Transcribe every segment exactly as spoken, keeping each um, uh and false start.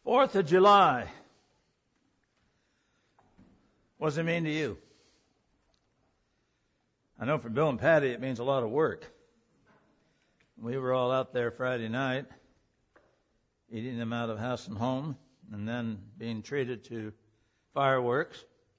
Fourth of July. What does it mean to you? I know for Bill and Patty it means a lot of work. We were all out there Friday night, eating them out of house and home, and then being treated to fireworks.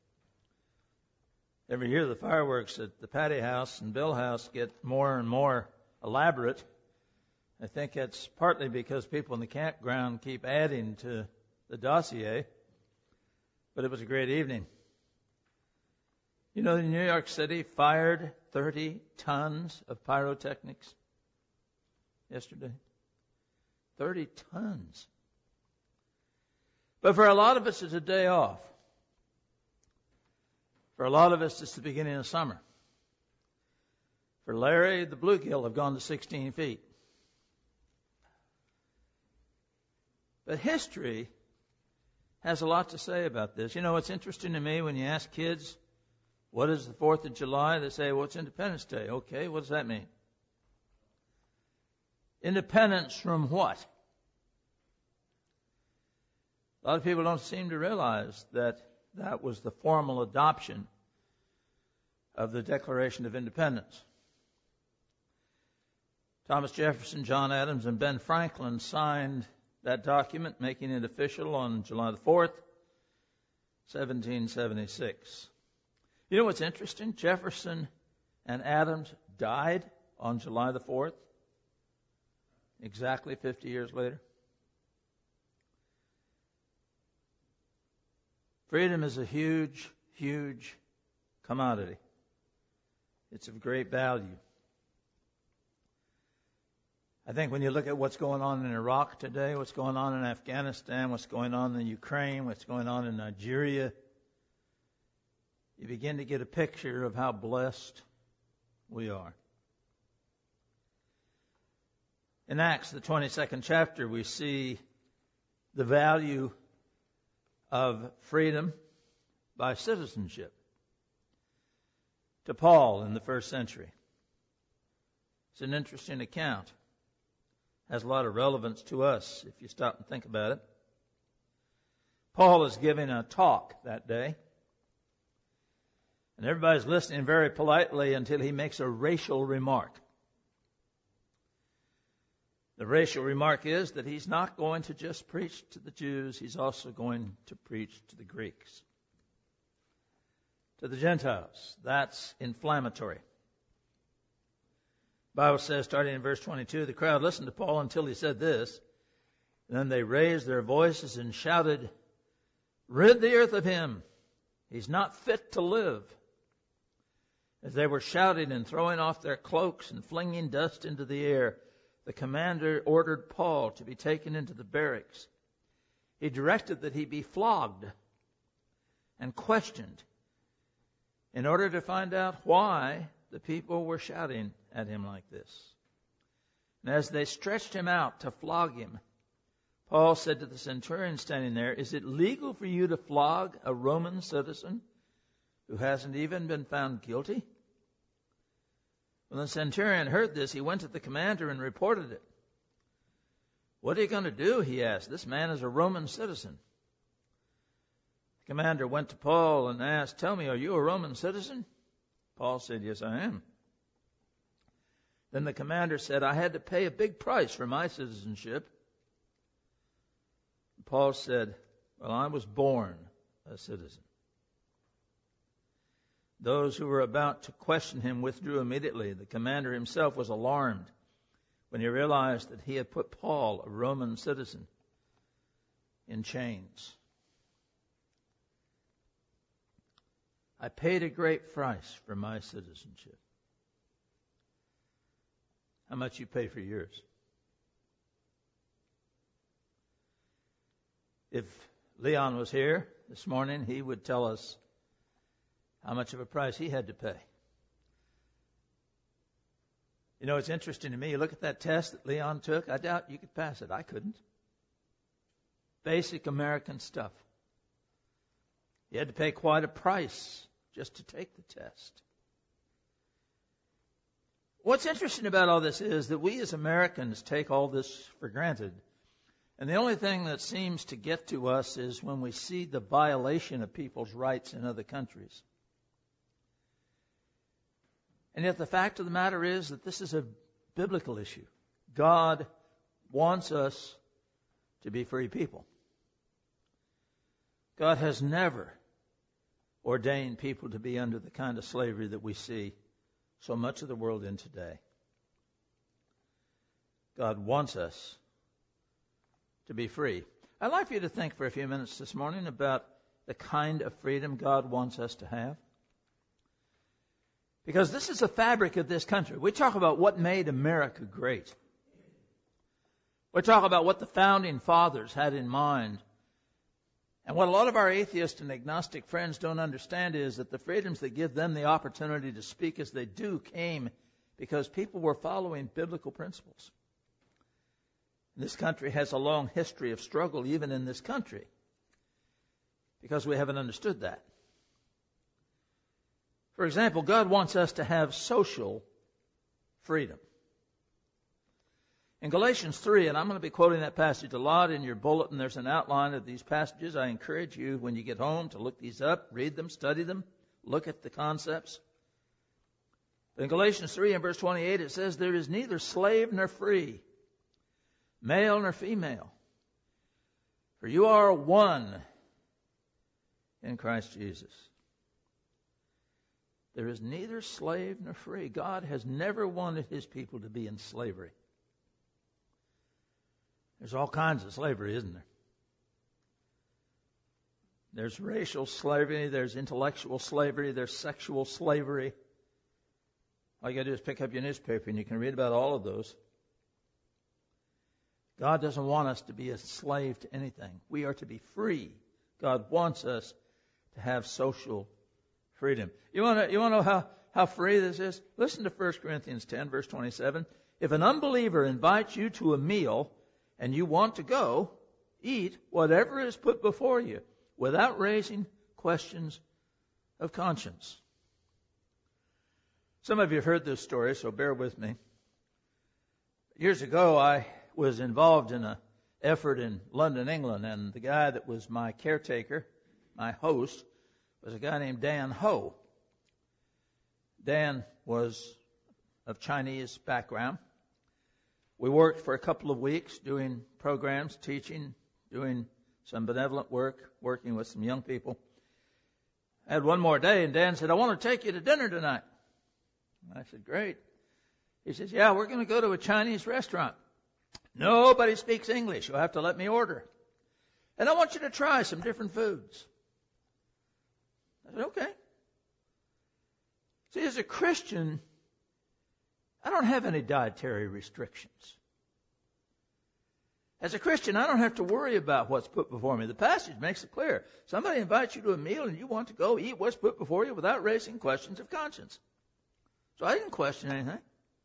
Every year the fireworks at the Patty house and Bill house get more and more elaborate. I think it's partly because people in the campground keep adding to the dossier, but it was a great evening. You know, New York City fired thirty tons of pyrotechnics yesterday. thirty tons. But for a lot of us, it's a day off. For a lot of us, it's the beginning of summer. For Larry, the bluegill have gone to sixteen feet. But history has a lot to say about this. You know, it's interesting to me when you ask kids, what is the fourth of July? They say, well, it's Independence Day. Okay, what does that mean? Independence from what? A lot of people don't seem to realize that that was the formal adoption of the Declaration of Independence. Thomas Jefferson, John Adams, and Ben Franklin signed that document, making it official on July the fourth, seventeen seventy-six. You know what's interesting? Jefferson and Adams died on July the fourth, exactly fifty years later. Freedom is a huge, huge commodity. It's of great value. I think when you look at what's going on in Iraq today, what's going on in Afghanistan, what's going on in Ukraine, what's going on in Nigeria, you begin to get a picture of how blessed we are. In Acts, the twenty-second chapter, we see the value of freedom by citizenship. To Paul in the first century. It's an interesting account. Has a lot of relevance to us if you stop and think about it. Paul is giving a talk that day. And everybody's listening very politely until he makes a racial remark. The racial remark is that he's not going to just preach to the Jews, he's also going to preach to the Greeks, to the Gentiles. That's inflammatory. The Bible says, starting in verse twenty-two, the crowd listened to Paul until he said this. And then they raised their voices and shouted, "Rid the earth of him. He's not fit to live." As they were shouting and throwing off their cloaks and flinging dust into the air, the commander ordered Paul to be taken into the barracks. He directed that he be flogged and questioned in order to find out why the people were shouting at him like this. And as they stretched him out to flog him, Paul said to the centurion standing there, "Is it legal for you to flog a Roman citizen who hasn't even been found guilty?" When the centurion heard this, he went to the commander and reported it. "What are you going to do?" he asked. "This man is a Roman citizen." The commander went to Paul and asked, "Tell me, are you a Roman citizen?" Paul said, "Yes, I am." Then the commander said, "I had to pay a big price for my citizenship." Paul said, "Well, I was born a citizen." Those who were about to question him withdrew immediately. The commander himself was alarmed when he realized that he had put Paul, a Roman citizen, in chains. I paid a great price for my citizenship. How much you pay for yours? If Leon was here this morning, he would tell us how much of a price he had to pay. You know, it's interesting to me. You look at that test that Leon took. I doubt you could pass it. I couldn't. Basic American stuff. You had to pay quite a price just to take the test. What's interesting about all this is that we as Americans take all this for granted. And the only thing that seems to get to us is when we see the violation of people's rights in other countries. And yet the fact of the matter is that this is a biblical issue. God wants us to be free people. God has never ordained people to be under the kind of slavery that we see so much of the world in today. God wants us to be free. I'd like for you to think for a few minutes this morning about the kind of freedom God wants us to have. Because this is the fabric of this country. We talk about what made America great. We talk about what the founding fathers had in mind. And what a lot of our atheist and agnostic friends don't understand is that the freedoms that give them the opportunity to speak as they do came because people were following biblical principles. This country has a long history of struggle, even in this country, because we haven't understood that. For example, God wants us to have social freedom. In Galatians three, and I'm going to be quoting that passage a lot in your bulletin, there's an outline of these passages. I encourage you, when you get home, to look these up, read them, study them, look at the concepts. In Galatians three and verse twenty-eight, it says, there is neither slave nor free, male nor female, for you are one in Christ Jesus. There is neither slave nor free. God has never wanted his people to be in slavery. There's all kinds of slavery, isn't there? There's racial slavery, there's intellectual slavery, there's sexual slavery. All you got to do is pick up your newspaper and you can read about all of those. God doesn't want us to be a slave to anything. We are to be free. God wants us to have social freedom. You want to you want to know how, how free this is? Listen to First Corinthians ten, verse twenty-seven. If an unbeliever invites you to a meal and you want to go, eat whatever is put before you without raising questions of conscience. Some of you have heard this story, so bear with me. Years ago, I was involved in an effort in London, England, and the guy that was my caretaker, my host, was a guy named Dan Ho. Dan was of Chinese background. We worked for a couple of weeks doing programs, teaching, doing some benevolent work, working with some young people. I had one more day, and Dan said, I want to take you to dinner tonight. I said, great. He says, yeah, we're going to go to a Chinese restaurant. Nobody speaks English. You'll have to let me order. And I want you to try some different foods. I said, okay. See, as a Christian, I don't have any dietary restrictions. As a Christian, I don't have to worry about what's put before me. The passage makes it clear. Somebody invites you to a meal and you want to go eat what's put before you without raising questions of conscience. So I didn't question anything.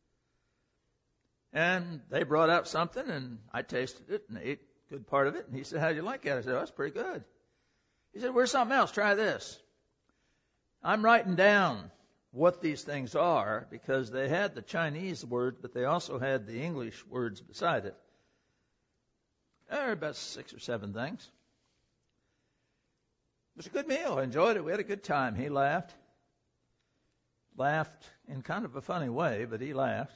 And they brought out something, and I tasted it and ate a good part of it. And he said, how'd you like it? I said, oh, that's pretty good. He said, where's something else? Try this. I'm writing down what these things are because they had the Chinese words, but they also had the English words beside it. There were about six or seven things. It was a good meal. I enjoyed it. We had a good time. He laughed. Laughed in kind of a funny way, but he laughed.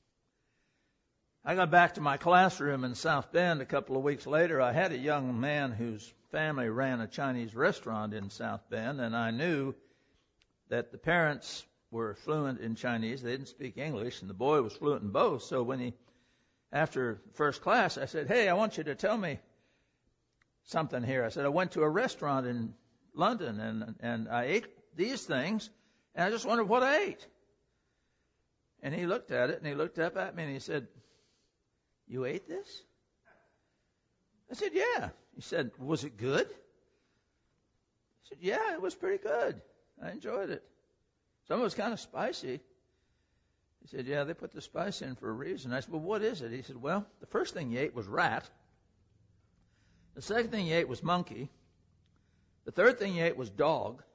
I got back to my classroom in South Bend a couple of weeks later. I had a young man whose family ran a Chinese restaurant in South Bend, and I knew that the parents were fluent in Chinese. They didn't speak English, and the boy was fluent in both. So when he, after first class, I said, hey, I want you to tell me something here. I said, I went to a restaurant in London, and, and I ate these things, and I just wondered what I ate. And he looked at it, and he looked up at me, and he said, you ate this? I said, yeah. He said, was it good? I said, yeah, it was pretty good. I enjoyed it. Some of it was kind of spicy. He said, yeah, they put the spice in for a reason. I said, well, what is it? He said, well, the first thing you ate was rat. The second thing you ate was monkey. The third thing you ate was dog.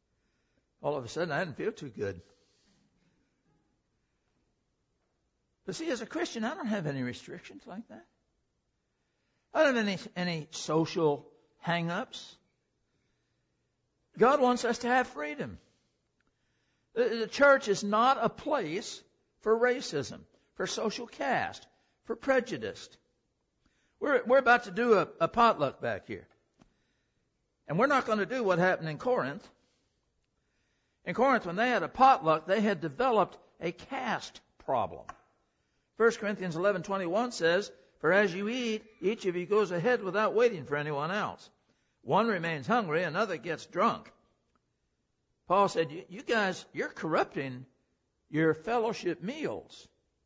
All of a sudden, I didn't feel too good. But see, as a Christian, I don't have any restrictions like that. I don't have any, any social hang-ups. God wants us to have freedom. The, the church is not a place for racism, for social caste, for prejudice. We're, we're about to do a, a potluck back here. And we're not going to do what happened in Corinth. In Corinth, when they had a potluck, they had developed a caste problem. First Corinthians eleven twenty-one says, "For as you eat, each of you goes ahead without waiting for anyone else. One remains hungry, another gets drunk." Paul said, you, you guys, you're corrupting your fellowship meals.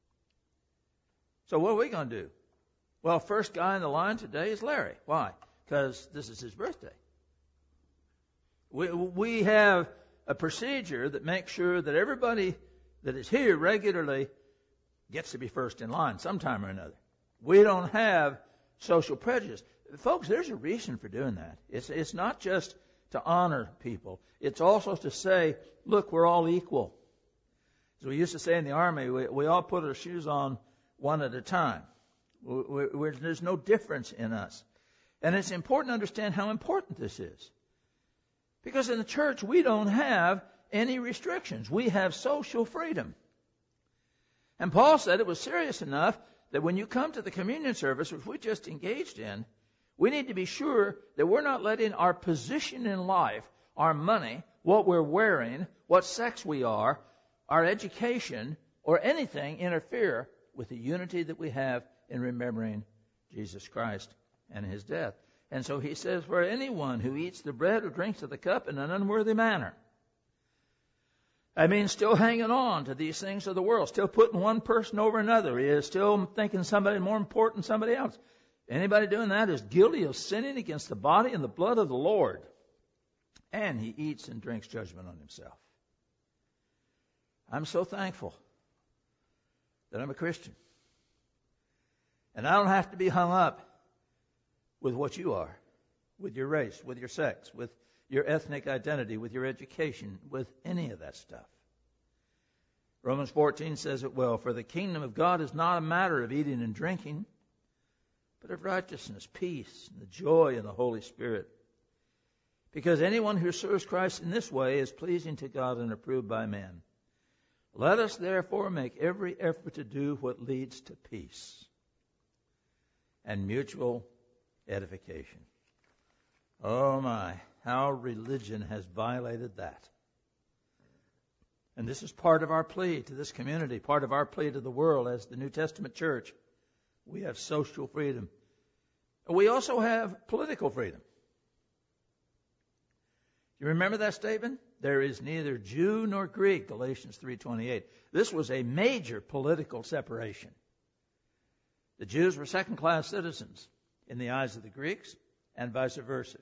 So what are we going to do? Well, first guy in the line today is Larry. Why? Because this is his birthday. We, we have a procedure that makes sure that everybody that is here regularly gets to be first in line sometime or another. We don't have social prejudice. Folks, there's a reason for doing that. It's, it's not just to honor people. It's also to say, look, we're all equal. As we used to say in the Army, we, we all put our shoes on one at a time. We, we, there's no difference in us. And it's important to understand how important this is. Because in the church, we don't have any restrictions. We have social freedom. And Paul said it was serious enough that when you come to the communion service, which we just engaged in, we need to be sure that we're not letting our position in life, our money, what we're wearing, what sex we are, our education, or anything interfere with the unity that we have in remembering Jesus Christ and his death. And so he says, for anyone who eats the bread or drinks of the cup in an unworthy manner. I mean, still hanging on to these things of the world, still putting one person over another. He is still thinking somebody more important than somebody else. Anybody doing that is guilty of sinning against the body and the blood of the Lord. And he eats and drinks judgment on himself. I'm so thankful that I'm a Christian. And I don't have to be hung up with what you are, with your race, with your sex, with your ethnic identity, with your education, with any of that stuff. Romans fourteen says it well, for the kingdom of God is not a matter of eating and drinking, but of righteousness, peace, and the joy in the Holy Spirit. Because anyone who serves Christ in this way is pleasing to God and approved by men. Let us therefore make every effort to do what leads to peace and mutual edification. Oh my, how religion has violated that. And this is part of our plea to this community, part of our plea to the world as the New Testament church. We have social freedom. We also have political freedom. You remember that statement? There is neither Jew nor Greek, Galatians three twenty-eight. This was a major political separation. The Jews were second-class citizens in the eyes of the Greeks, and vice versa.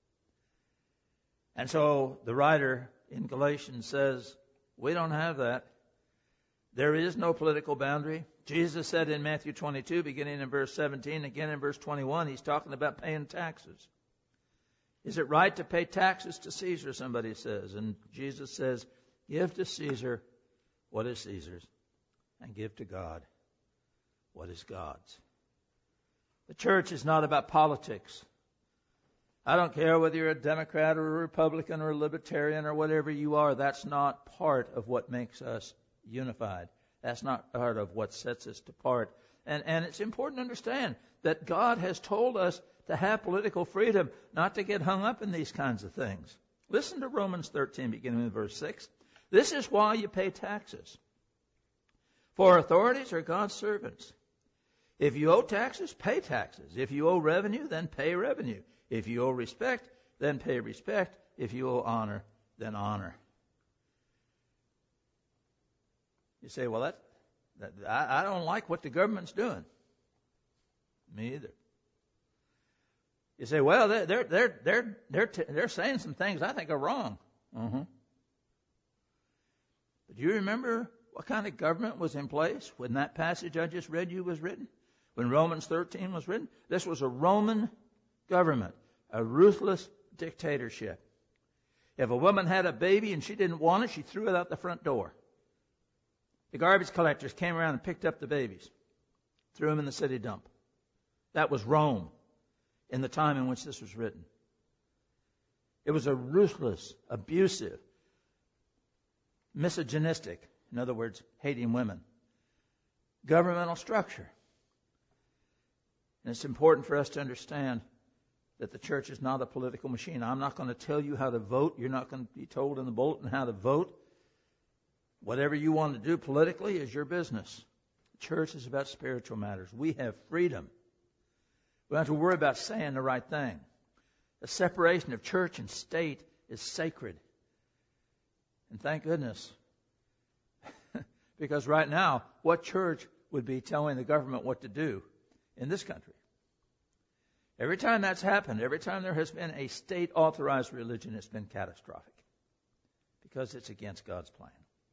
And so the writer in Galatians says, we don't have that. There is no political boundary. Jesus said in Matthew twenty-two, beginning in verse seventeen, again in verse twenty-one, he's talking about paying taxes. Is it right to pay taxes to Caesar, somebody says. And Jesus says, give to Caesar what is Caesar's, and give to God what is God's. The church is not about politics. I don't care whether you're a Democrat or a Republican or a Libertarian or whatever you are. That's not part of what makes us unified. That's not part of what sets us apart. And, and it's important to understand that God has told us to have political freedom, not to get hung up in these kinds of things. Listen to Romans thirteen, beginning with verse six. This is why you pay taxes. For authorities are God's servants. If you owe taxes, pay taxes. If you owe revenue, then pay revenue. If you owe respect, then pay respect. If you owe honor, then honor. You say, well, that, that I, I don't like what the government's doing. Me either. You say, well, they're they're they're they're they're, t- they're saying some things I think are wrong. Uh-huh. But do you remember what kind of government was in place when that passage I just read you was written? When Romans thirteen was written? This was a Roman government, a ruthless dictatorship. If a woman had a baby and she didn't want it, she threw it out the front door. The garbage collectors came around and picked up the babies, threw them in the city dump. That was Rome in the time in which this was written. It was a ruthless, abusive, misogynistic, in other words, hating women, governmental structure. And it's important for us to understand that the church is not a political machine. I'm not going to tell you how to vote. You're not going to be told in the bulletin how to vote. Whatever you want to do politically is your business. The church is about spiritual matters. We have freedom. We don't have to worry about saying the right thing. The separation of church and state is sacred. And thank goodness. Because right now, what church would be telling the government what to do in this country? Every time that's happened, every time there has been a state-authorized religion, it's been catastrophic. Because it's against God's plan.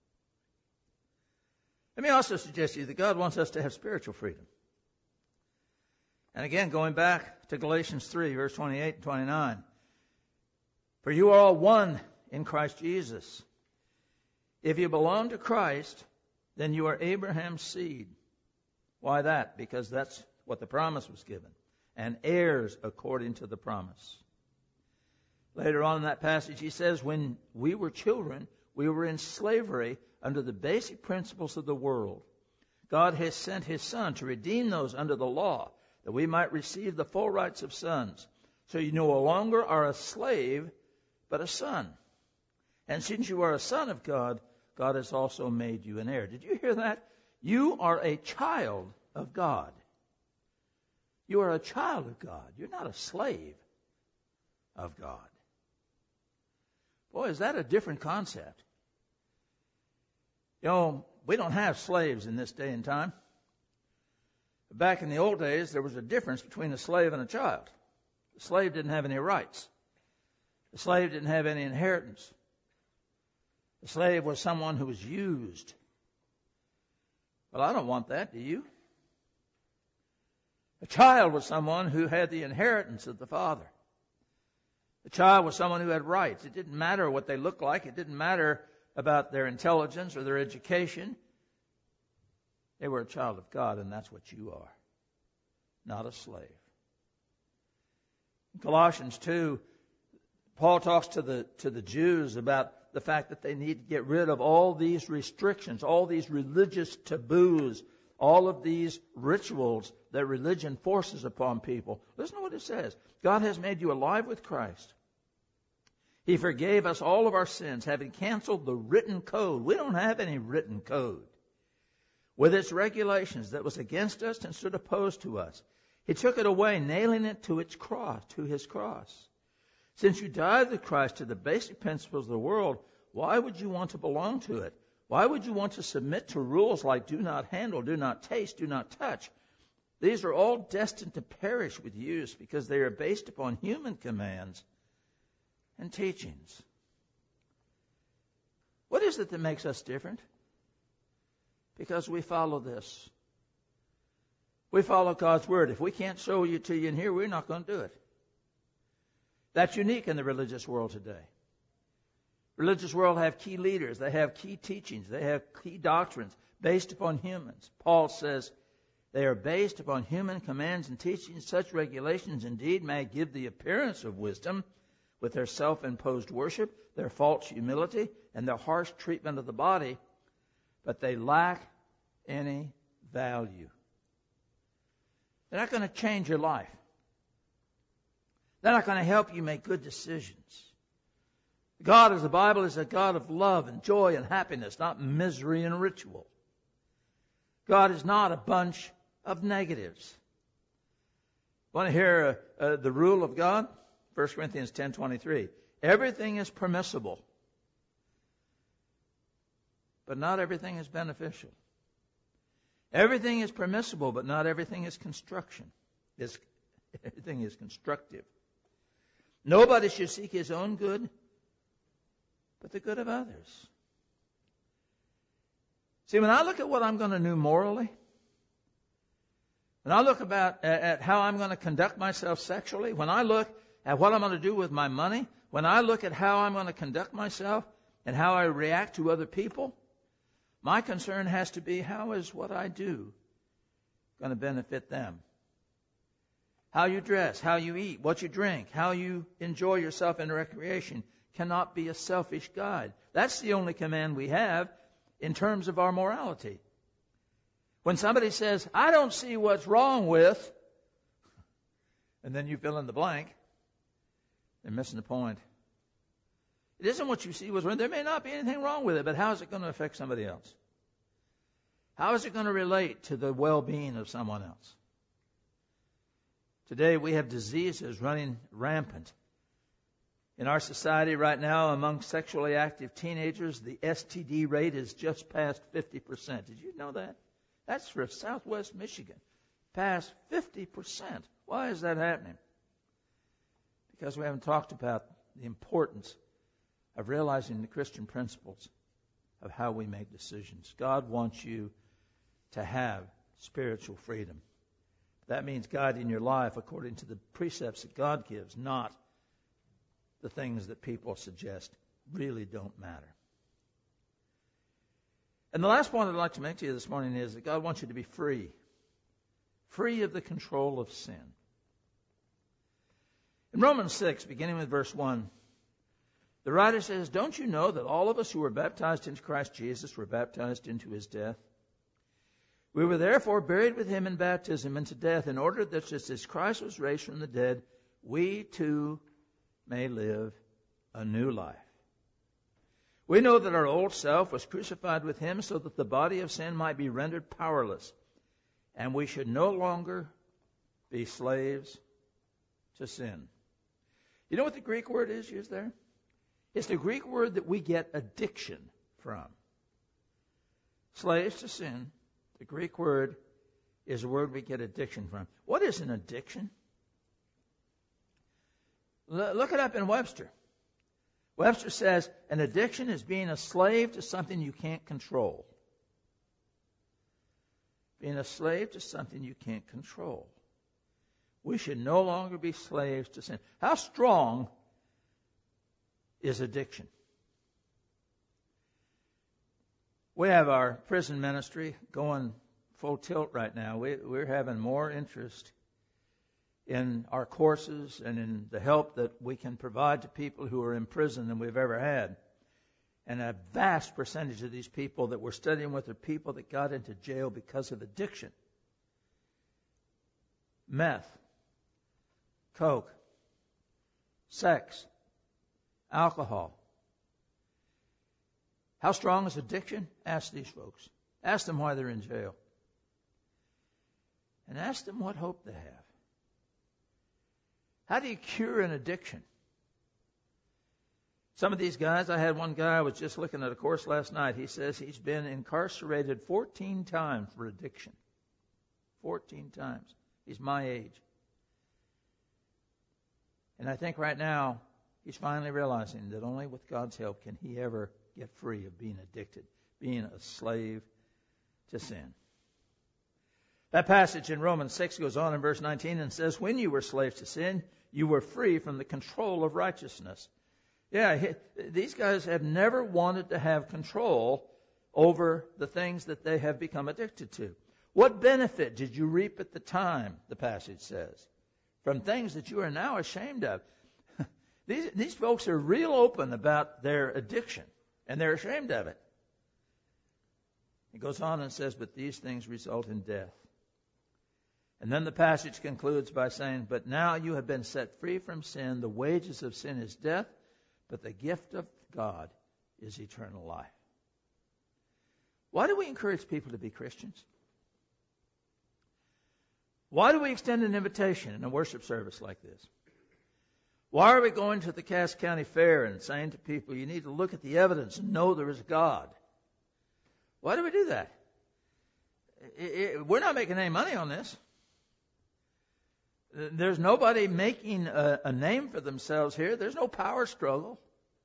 Let me also suggest to you that God wants us to have spiritual freedom. And again, going back to Galatians three, verse twenty-eight and twenty-nine. For you are all one in Christ Jesus. If you belong to Christ, then you are Abraham's seed. Why that? Because that's what the promise was given. And heirs according to the promise. Later on in that passage, he says, when we were children, we were in slavery under the basic principles of the world. God has sent his Son to redeem those under the law, that we might receive the full rights of sons. So you no longer are a slave, but a son. And since you are a son of God, God has also made you an heir. Did you hear that? You are a child of God. You are a child of God. You're not a slave of God. Boy, is that a different concept. You know, we don't have slaves in this day and time. Back in the old days, there was a difference between a slave and a child. The slave didn't have any rights. The slave didn't have any inheritance. The slave was someone who was used. Well, I don't want that, do you? A child was someone who had the inheritance of the father. A child was someone who had rights. It didn't matter what they looked like. It didn't matter about their intelligence or their education. They were a child of God, and that's what you are, not a slave. In Colossians two, Paul talks to the to the Jews about the fact that they need to get rid of all these restrictions, all these religious taboos, all of these rituals that religion forces upon people. Listen to what it says. God has made you alive with Christ. He forgave us all of our sins, having canceled the written code. We don't have any written code. With its regulations that was against us and stood opposed to us. He took it away, nailing it to its cross, to his cross. Since you died with Christ to the basic principles of the world, why would you want to belong to it? Why would you want to submit to rules like do not handle, do not taste, do not touch? These are all destined to perish with use because they are based upon human commands and teachings. What is it that makes us different? Because we follow this. We follow God's word. If we can't show you to you in here, we're not going to do it. That's unique in the religious world today. Religious world have key leaders. They have key teachings. They have key doctrines based upon humans. Paul says they are based upon human commands and teachings. Such regulations indeed may give the appearance of wisdom with their self-imposed worship, their false humility, and their harsh treatment of the body, but they lack any value. They're not going to change your life. They're not going to help you make good decisions. God, as the Bible, is a God of love and joy and happiness, not misery and ritual. God is not a bunch of negatives. Want to hear uh, uh, the rule of God? First Corinthians ten twenty-three. Everything is permissible, but not everything is beneficial. Everything is permissible, but not everything is construction. It's, everything is constructive. Nobody should seek his own good, but the good of others. See, when I look at what I'm going to do morally, when I look about at how I'm going to conduct myself sexually, when I look at what I'm going to do with my money, when I look at how I'm going to conduct myself and how I react to other people, My concern has to be, how is what I do going to benefit them? How you dress, how you eat, what you drink, how you enjoy yourself in recreation cannot be a selfish guide. That's the only command we have in terms of our morality. When somebody says, I don't see what's wrong with, and then you fill in the blank, they're missing the point. It isn't what you see was wrong. There may not be anything wrong with it, but how is it going to affect somebody else? How is it going to relate to the well-being of someone else? Today we have diseases running rampant. In our society right now, among sexually active teenagers, the S T D rate is just past fifty percent. Did you know that? That's for Southwest Michigan. Past fifty percent. Why is that happening? Because we haven't talked about the importance of realizing the Christian principles of how we make decisions. God wants you to have spiritual freedom. That means guiding your life according to the precepts that God gives, not the things that people suggest really don't matter. And the last point I'd like to make to you this morning is that God wants you to be free. Free of the control of sin. In Romans six, beginning with verse one, the writer says, don't you know that all of us who were baptized into Christ Jesus were baptized into his death? We were therefore buried with him in baptism into death, in order that just as Christ was raised from the dead, we too may live a new life. We know that our old self was crucified with him so that the body of sin might be rendered powerless, and we should no longer be slaves to sin. You know what the Greek word is used there? It's the Greek word that we get addiction from. Slaves to sin. The Greek word is a word we get addiction from. What is an addiction? L- look it up in Webster. Webster says an addiction is being a slave to something you can't control. Being a slave to something you can't control. We should no longer be slaves to sin. How strong is addiction? We have our prison ministry going full tilt right now. We, we're having more interest in our courses and in the help that we can provide to people who are in prison than we've ever had. And a vast percentage of these people that we're studying with are people that got into jail because of addiction. Meth, coke, sex, alcohol. How strong is addiction? Ask these folks. Ask them why they're in jail. And ask them what hope they have. How do you cure an addiction? Some of these guys, I had one guy, I was just looking at a course last night. He says he's been incarcerated fourteen times for addiction. fourteen times. He's my age. And I think right now, he's finally realizing that only with God's help can he ever get free of being addicted, being a slave to sin. That passage in Romans six goes on in verse nineteen and says, when you were slaves to sin, you were free from the control of righteousness. Yeah, these guys have never wanted to have control over the things that they have become addicted to. What benefit did you reap at the time, the passage says, from things that you are now ashamed of? These, these folks are real open about their addiction, and they're ashamed of it. It goes on and says, but these things result in death. And then the passage concludes by saying, but now you have been set free from sin. The wages of sin is death, but the gift of God is eternal life. Why do we encourage people to be Christians? Why do we extend an invitation in a worship service like this? Why are we going to the Cass County Fair and saying to people, you need to look at the evidence and know there is God? Why do we do that? It, it, we're not making any money on this. There's nobody making a, a name for themselves here. There's no power struggle.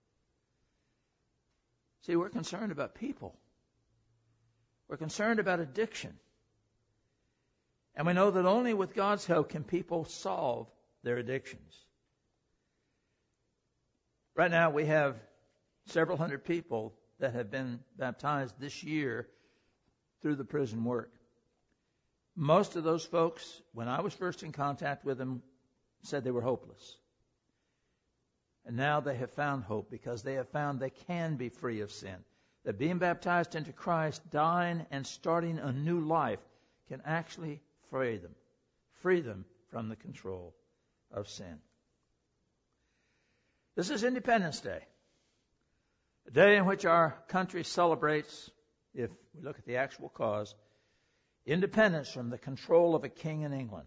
See, we're concerned about people. We're concerned about addiction. And we know that only with God's help can people solve their addictions. Right now we have several hundred people that have been baptized this year through the prison work. Most of those folks, when I was first in contact with them, said they were hopeless. And now they have found hope because they have found they can be free of sin. That being baptized into Christ, dying and starting a new life can actually free them. Free them from the control of sin. This is Independence Day. A day in which our country celebrates, if we look at the actual cause, independence from the control of a king in England.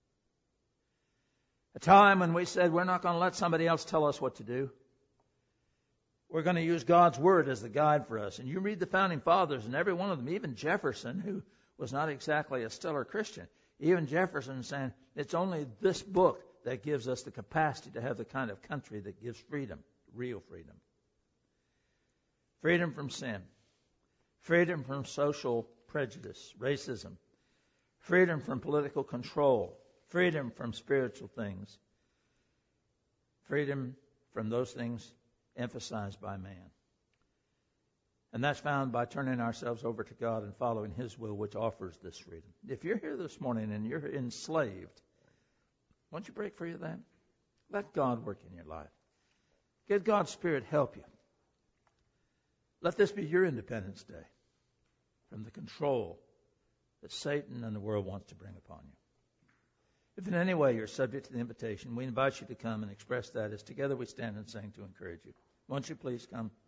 A time when we said we're not going to let somebody else tell us what to do. We're going to use God's Word as the guide for us. And you read the Founding Fathers, and every one of them, even Jefferson, who was not exactly a stellar Christian, even Jefferson saying it's only this book that gives us the capacity to have the kind of country that gives freedom, real freedom. Freedom from sin. Freedom from social prejudice, racism. Freedom from political control. Freedom from spiritual things. Freedom from those things emphasized by man. And that's found by turning ourselves over to God and following His will, which offers this freedom. If you're here this morning and you're enslaved, won't you break free of that? Let God work in your life. Get God's Spirit help you. Let this be your Independence Day from the control that Satan and the world wants to bring upon you. If in any way you're subject to the invitation, we invite you to come and express that as together we stand and sing to encourage you. Won't you please come?